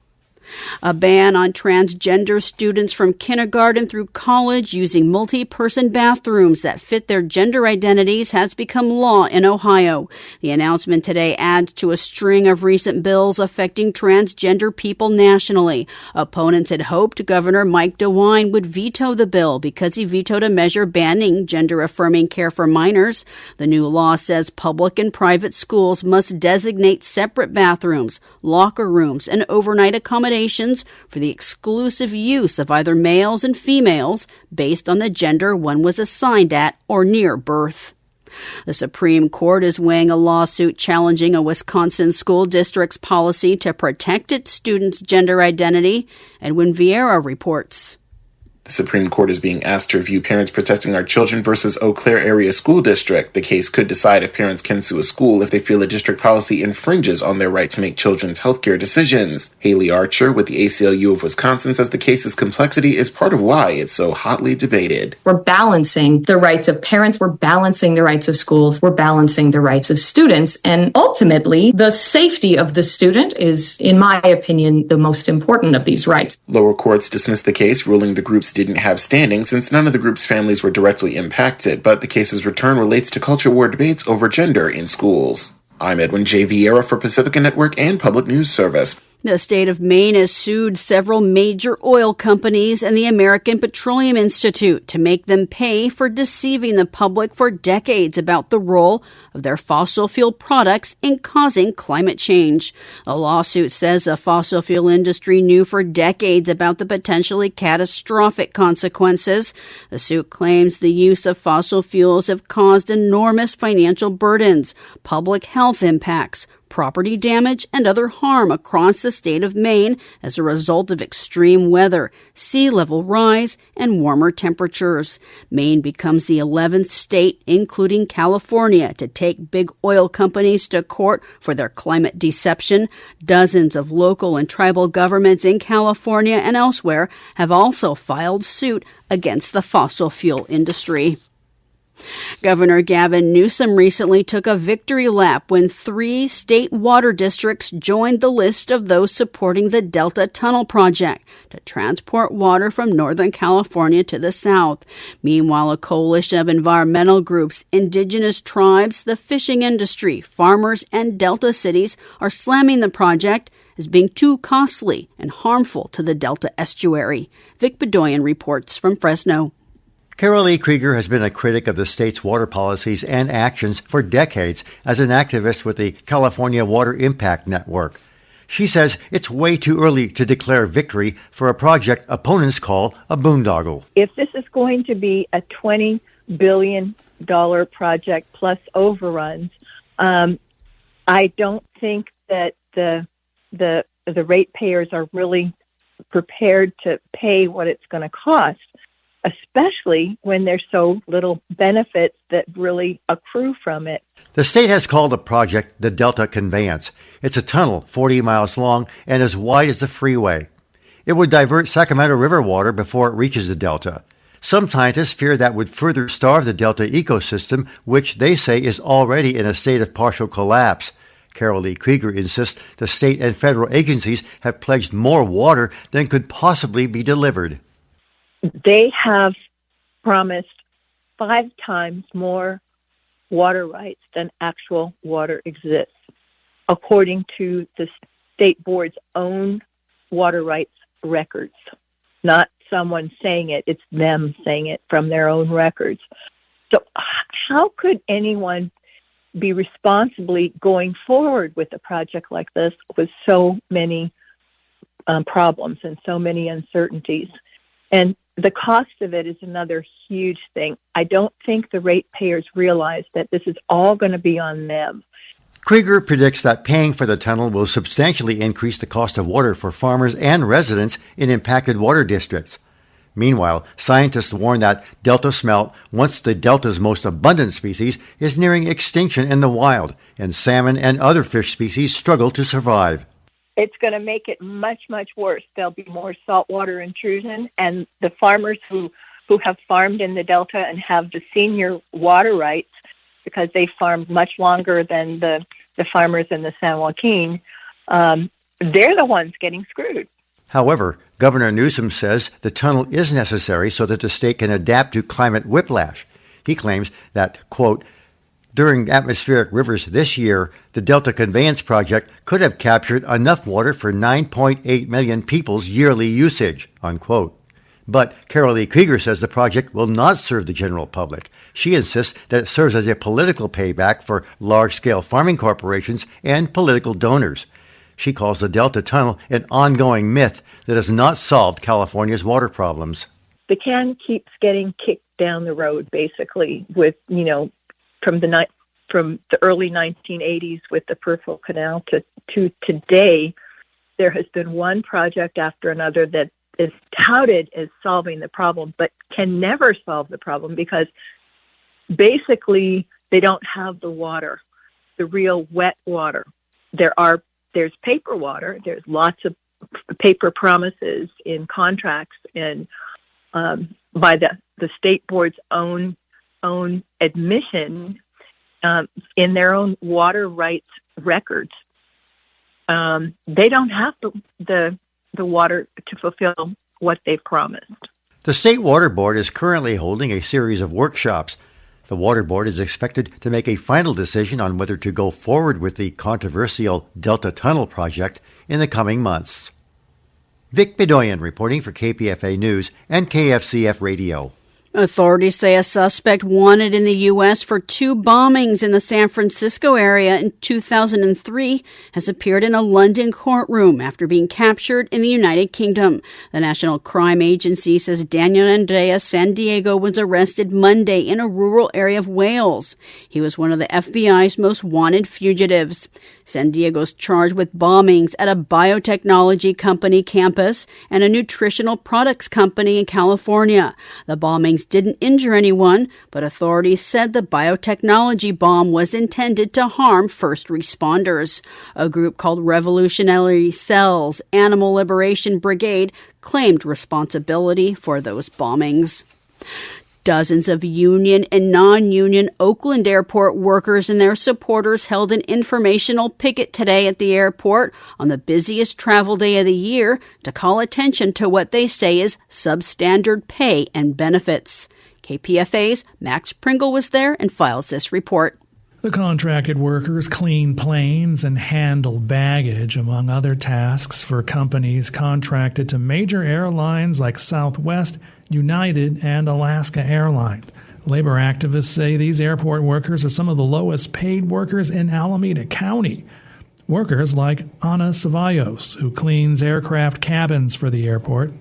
A ban on transgender students from kindergarten through college using multi-person bathrooms that fit their gender identities has become law in Ohio. The announcement today adds to a string of recent bills affecting transgender people nationally. Opponents had hoped Governor Mike DeWine would veto the bill because he vetoed a measure banning gender-affirming care for minors. The new law says public and private schools must designate separate bathrooms, locker rooms, and overnight accommodations for the exclusive use of either males and females based on the gender one was assigned at or near birth. The Supreme Court is weighing a lawsuit challenging a Wisconsin school district's policy to protect its students' gender identity. Edwin Vieira reports. The Supreme Court is being asked to review Parents Protecting Our Children versus Eau Claire Area School District. The case could decide if parents can sue a school if they feel a district policy infringes on their right to make children's healthcare decisions. Haley Archer with the ACLU of Wisconsin says the case's complexity is part of why it's so hotly debated. We're balancing the rights of parents, we're balancing the rights of schools, we're balancing the rights of students, and ultimately the safety of the student is, in my opinion, the most important of these rights. Lower courts dismissed the case, ruling the groups didn't have standing since none of the group's families were directly impacted, but the case's return relates to culture war debates over gender in schools. I'm Edwin J. Vieira for Pacifica Network and Public News Service. The state of Maine has sued several major oil companies and the American Petroleum Institute to make them pay for deceiving the public for decades about the role of their fossil fuel products in causing climate change. A lawsuit says the fossil fuel industry knew for decades about the potentially catastrophic consequences. The suit claims the use of fossil fuels have caused enormous financial burdens, public health impacts, property damage, and other harm across the state of Maine as a result of extreme weather, sea level rise, and warmer temperatures. Maine becomes the 11th state, including California, to take big oil companies to court for their climate deception. Dozens of local and tribal governments in California and elsewhere have also filed suit against the fossil fuel industry. Governor Gavin Newsom recently took a victory lap when 3 state water districts joined the list of those supporting the Delta Tunnel Project to transport water from Northern California to the south. Meanwhile, a coalition of environmental groups, indigenous tribes, the fishing industry, farmers, and Delta cities are slamming the project as being too costly and harmful to the Delta estuary. Vic Bedoyan reports from Fresno. Carol Lee Krieger has been a critic of the state's water policies and actions for decades as an activist with the California Water Impact Network. She says it's way too early to declare victory for a project opponents call a boondoggle. If this is going to be a $20 billion project plus overruns, I don't think that the ratepayers are really prepared to pay what it's going to cost, especially when there's so little benefits that really accrue from it. The state has called the project the Delta Conveyance. It's a tunnel 40 miles long and as wide as the freeway. It would divert Sacramento River water before it reaches the Delta. Some scientists fear that would further starve the Delta ecosystem, which they say is already in a state of partial collapse. Carol Lee Krieger insists the state and federal agencies have pledged more water than could possibly be delivered. They have promised 5 times more water rights than actual water exists, according to the state board's own water rights records. Not someone saying it, it's them saying it from their own records. So how could anyone be responsibly going forward with a project like this with so many problems and so many uncertainties? And the cost of it is another huge thing. I don't think the ratepayers realize that this is all going to be on them. Krieger predicts that paying for the tunnel will substantially increase the cost of water for farmers and residents in impacted water districts. Meanwhile, scientists warn that Delta smelt, once the Delta's most abundant species, is nearing extinction in the wild, and salmon and other fish species struggle to survive. It's going to make it much, much worse. There'll be more saltwater intrusion, and the farmers who have farmed in the Delta and have the senior water rights, because they farmed much longer than the farmers in the San Joaquin, they're the ones getting screwed. However, Governor Newsom says the tunnel is necessary so that the state can adapt to climate whiplash. He claims that, quote, during atmospheric rivers this year, the Delta Conveyance Project could have captured enough water for 9.8 million people's yearly usage, unquote. But Carol Lee Krieger says the project will not serve the general public. She insists that it serves as a political payback for large-scale farming corporations and political donors. She calls the Delta Tunnel an ongoing myth that has not solved California's water problems. The can keeps getting kicked down the road, basically, with, from the early 1980s with the Peripheral Canal to today. There has been one project after another that is touted as solving the problem, but can never solve the problem because basically they don't have the water, the real wet water. There's paper water. There's lots of paper promises in contracts and by the state board's own admission in their own water rights records. They don't have the water to fulfill what they've promised. The State Water Board is currently holding a series of workshops. The Water Board is expected to make a final decision on whether to go forward with the controversial Delta Tunnel project in the coming months. Vic Bedoyan reporting for KPFA News and KFCF Radio. Authorities say a suspect wanted in the U.S. for 2 bombings in the San Francisco area in 2003 has appeared in a London courtroom after being captured in the United Kingdom. The National Crime Agency says Daniel Andreas San Diego was arrested Monday in a rural area of Wales. He was one of the FBI's most wanted fugitives. San Diego's charged with bombings at a biotechnology company campus and a nutritional products company in California. The bombings didn't injure anyone, but authorities said the biotechnology bomb was intended to harm first responders. A group called Revolutionary Cells Animal Liberation Brigade claimed responsibility for those bombings. Dozens of union and non-union Oakland Airport workers and their supporters held an informational picket today at the airport on the busiest travel day of the year to call attention to what they say is substandard pay and benefits. KPFA's Max Pringle was there and files this report. The contracted workers clean planes and handle baggage, among other tasks, for companies contracted to major airlines like Southwest, United, and Alaska Airlines. Labor activists say these airport workers are some of the lowest paid workers in Alameda County. Workers like Ana Ceballos, who cleans aircraft cabins for the airport.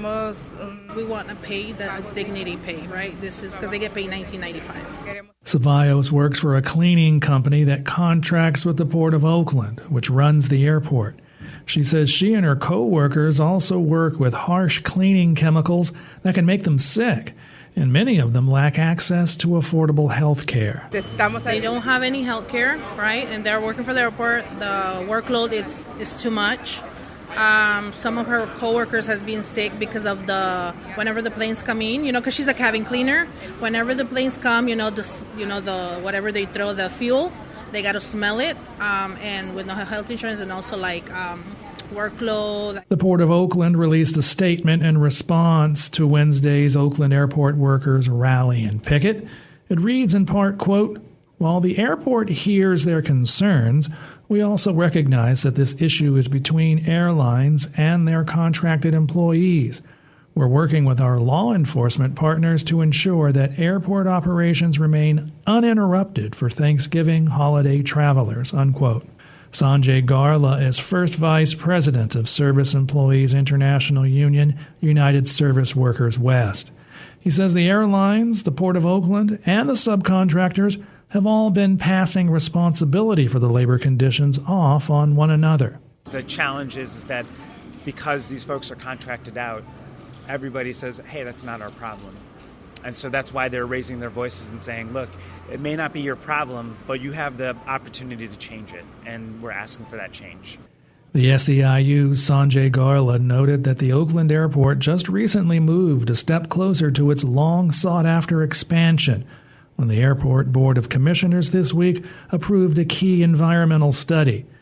We want to pay the dignity pay, right? This is because they get paid $19.95. Ceballos works for a cleaning company that contracts with the Port of Oakland, which runs the airport. She says she and her co-workers also work with harsh cleaning chemicals that can make them sick, and many of them lack access to affordable health care. They don't have any health care, right? And they're working for the airport. The workload is too much. Some of her co-workers has been sick because of whenever the planes come in, because she's a cabin cleaner. Whenever the planes come, the whatever they throw, the fuel, they got to smell it. And with no health insurance and also workload. The Port of Oakland released a statement in response to Wednesday's Oakland Airport workers' rally and picket. It reads in part, quote, "While the airport hears their concerns, we also recognize that this issue is between airlines and their contracted employees. We're working with our law enforcement partners to ensure that airport operations remain uninterrupted for Thanksgiving holiday travelers," unquote. Sanjay Garla is first vice president of Service Employees International Union, United Service Workers West. He says the airlines, the Port of Oakland, and the subcontractors have all been passing responsibility for the labor conditions off on one another. The challenge is that because these folks are contracted out, everybody says, hey, that's not our problem. And so that's why they're raising their voices and saying, look, it may not be your problem, but you have the opportunity to change it, and we're asking for that change. The SEIU's Sanjay Garla noted that the Oakland Airport just recently moved a step closer to its long-sought-after expansion when the Airport Board of Commissioners this week approved a key environmental study.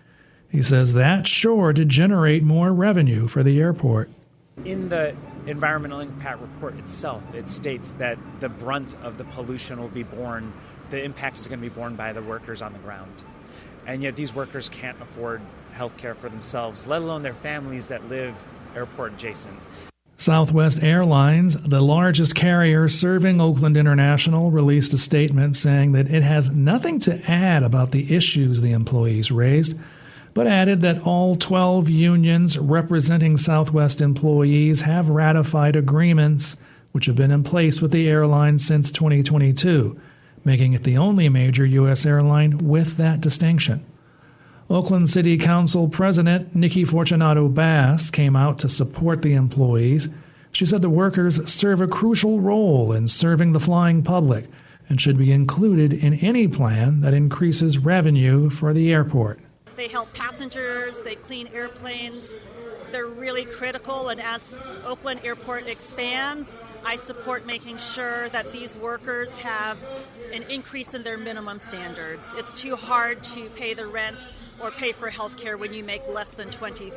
He says that's sure to generate more revenue for the airport. In the environmental impact report itself, it states that the brunt of the pollution will be borne, the impact is going to be borne by the workers on the ground. And yet these workers can't afford health care for themselves, let alone their families that live airport adjacent. Southwest Airlines, the largest carrier serving Oakland International, released a statement saying that it has nothing to add about the issues the employees raised, but added that all 12 unions representing Southwest employees have ratified agreements which have been in place with the airline since 2022, making it the only major U.S. airline with that distinction. Oakland City Council President Nikki Fortunato Bass came out to support the employees. She said the workers serve a crucial role in serving the flying public and should be included in any plan that increases revenue for the airport. They help passengers, they clean airplanes. They're really critical, and as Oakland Airport expands, I support making sure that these workers have an increase in their minimum standards. It's too hard to pay the rent or pay for health care when you make less than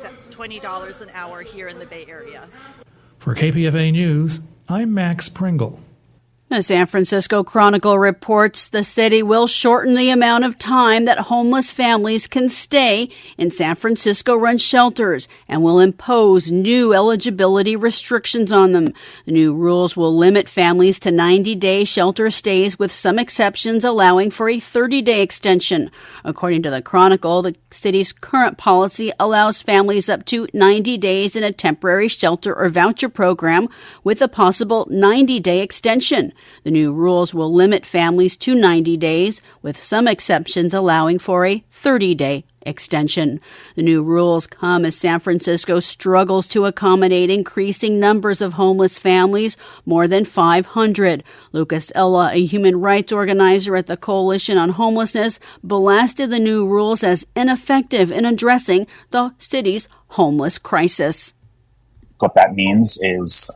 $20 an hour here in the Bay Area. For KPFA News, I'm Max Pringle. The San Francisco Chronicle reports the city will shorten the amount of time that homeless families can stay in San Francisco-run shelters and will impose new eligibility restrictions on them. The new rules will limit families to 90-day shelter stays, with some exceptions allowing for a 30-day extension. According to the Chronicle, the city's current policy allows families up to 90 days in a temporary shelter or voucher program with a possible 90-day extension. The new rules will limit families to 90 days, with some exceptions allowing for a 30-day extension. The new rules come as San Francisco struggles to accommodate increasing numbers of homeless families, more than 500. Lucas Ella, a human rights organizer at the Coalition on Homelessness, blasted the new rules as ineffective in addressing the city's homeless crisis. What that means is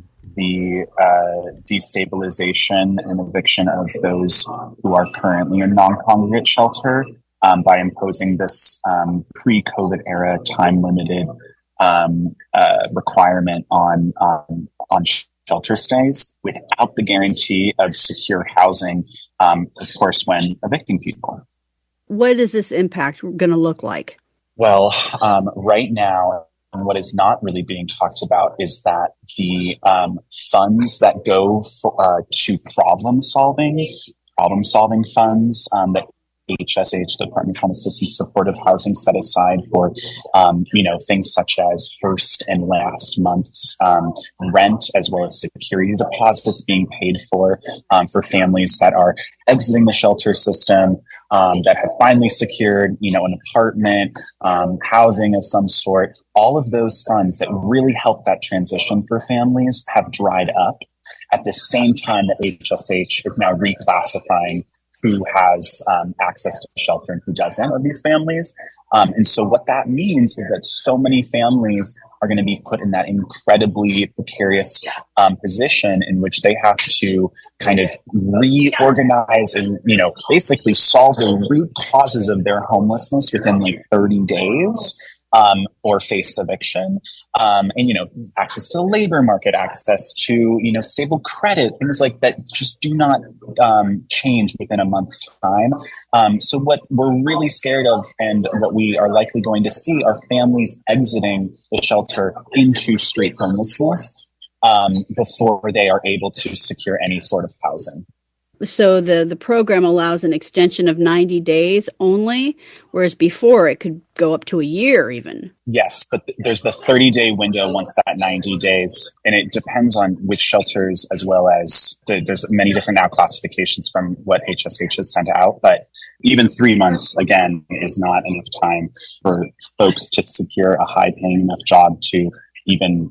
the destabilization and eviction of those who are currently in non-congregate shelter by imposing this pre-COVID era time-limited requirement on shelter stays without the guarantee of secure housing, of course, when evicting people. What is this impact going to look like? Well, right now, and what is not really being talked about is that the funds that go to problem solving funds that HSH, the Department of Homeless Assistance Supportive Housing, set aside for, things such as first and last month's rent, as well as security deposits being paid for families that are exiting the shelter system, that have finally secured, an apartment, housing of some sort. All of those funds that really help that transition for families have dried up at the same time that HSH is now reclassifying who has access to shelter and who doesn't of these families. And so what that means is that so many families are going to be put in that incredibly precarious position in which they have to kind of reorganize and, basically solve the root causes of their homelessness within like 30 days. Or face eviction, and, access to the labor market, access to, stable credit, things like that just do not change within a month's time. So what we're really scared of and what we are likely going to see are families exiting the shelter into street homelessness before they are able to secure any sort of housing. So the program allows an extension of 90 days only, whereas before it could go up to a year even. Yes, but there's the 30-day window once that 90 days, and it depends on which shelters as well as there's many different now classifications from what HSH has sent out, but even 3 months, again, is not enough time for folks to secure a high-paying enough job to even,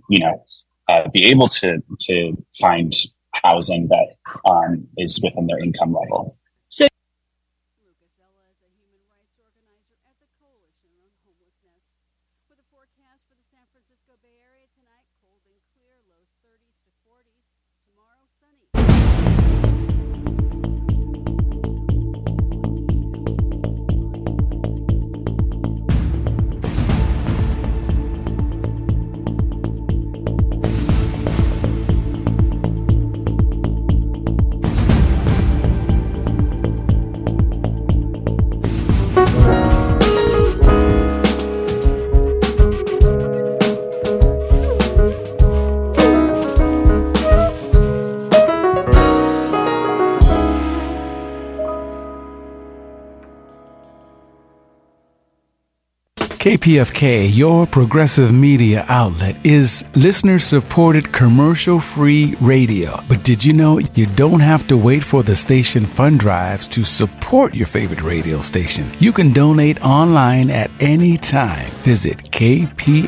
be able to find housing that is within their income level. So, Lucas Ella is a human rights organizer at the Coalition on Homelessness. For the forecast for the San Francisco Bay Area tonight, cold and clear, lows 30s to 40s. Tomorrow, sunny. KPFK, your progressive media outlet, is listener-supported commercial-free radio. But did you know you don't have to wait for the station fund drives to support your favorite radio station? You can donate online at any time. Visit KPFK.org.